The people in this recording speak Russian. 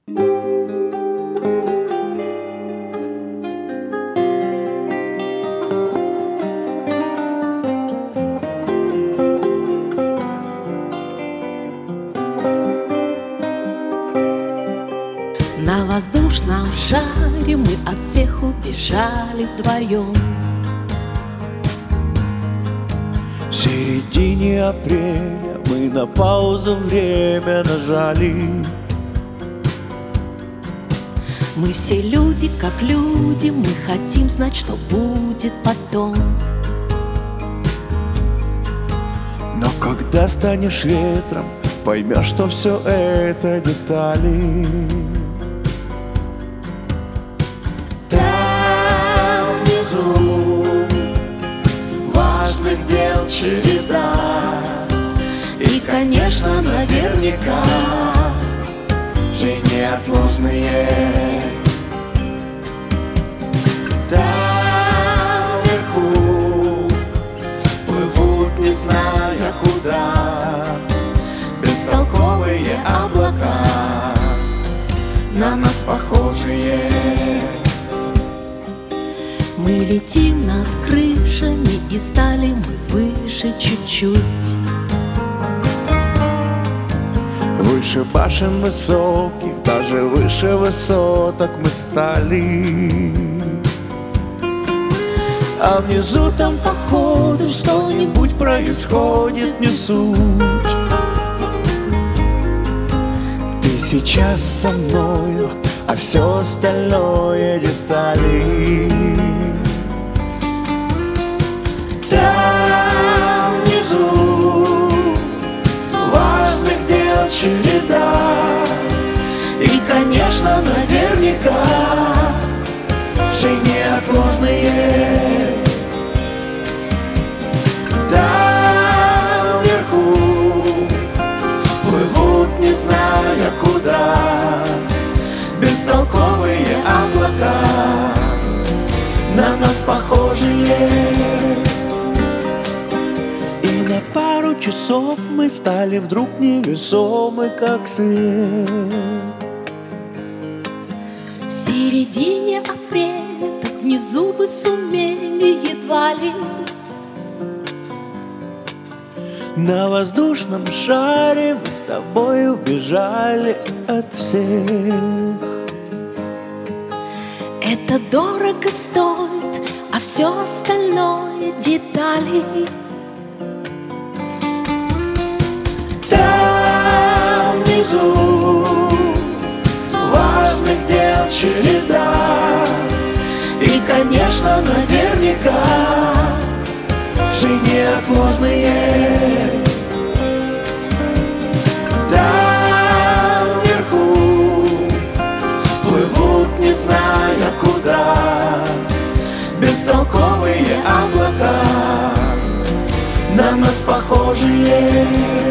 На воздушном шаре мы от всех убежали вдвоем. В середине апреля мы на паузу время нажали. Мы все люди, как люди, мы хотим знать, что будет потом. Но когда станешь ветром, поймешь, что все это детали. Там внизу важных дел череда, и, конечно, наверняка все неотложные. Там вверху плывут, не зная куда, бестолковые облака, на нас похожие. Мы летим над крышами, и стали мы выше чуть-чуть. Выше башен высоких, даже выше высоток мы стали. А внизу там походу что-нибудь происходит, не суть. Ты сейчас со мною, а все остальное детали. Там внизу важных дел череда, и, конечно, наверняка все неотложные. Там вверху плывут, не зная куда, бестолковые облака, на нас похожие. И на пару часов мы стали вдруг невесомы, как свет. В середине апреля так внизу бы сумели едва ли. На воздушном шаре мы с тобой убежали от всех. Это дорого стоит, а все остальное детали. Там внизу важных дел череда, и, конечно, наверняка все неотложные. Там вверху плывут, не зная куда, бестолковые облака, на нас похожие.